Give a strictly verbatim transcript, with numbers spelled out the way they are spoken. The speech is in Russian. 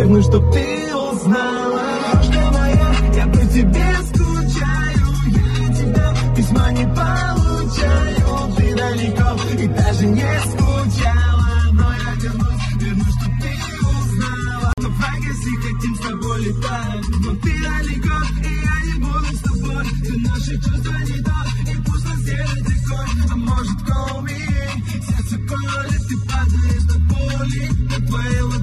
верну, чтоб ты узнала. Крошка моя, я по тебе скучаю, я тебя письма не получаю. Ты далеко и даже не скучала, но я вернусь, вернусь, чтоб ты узнала. Но в Вегасе хотим с тобой летать, но ты далеко, и я не буду с тобой. Ты наши чувства не то, и пусть нас делает рекой. А может, call me, сердце колет, ты падаешь на пули, на твоей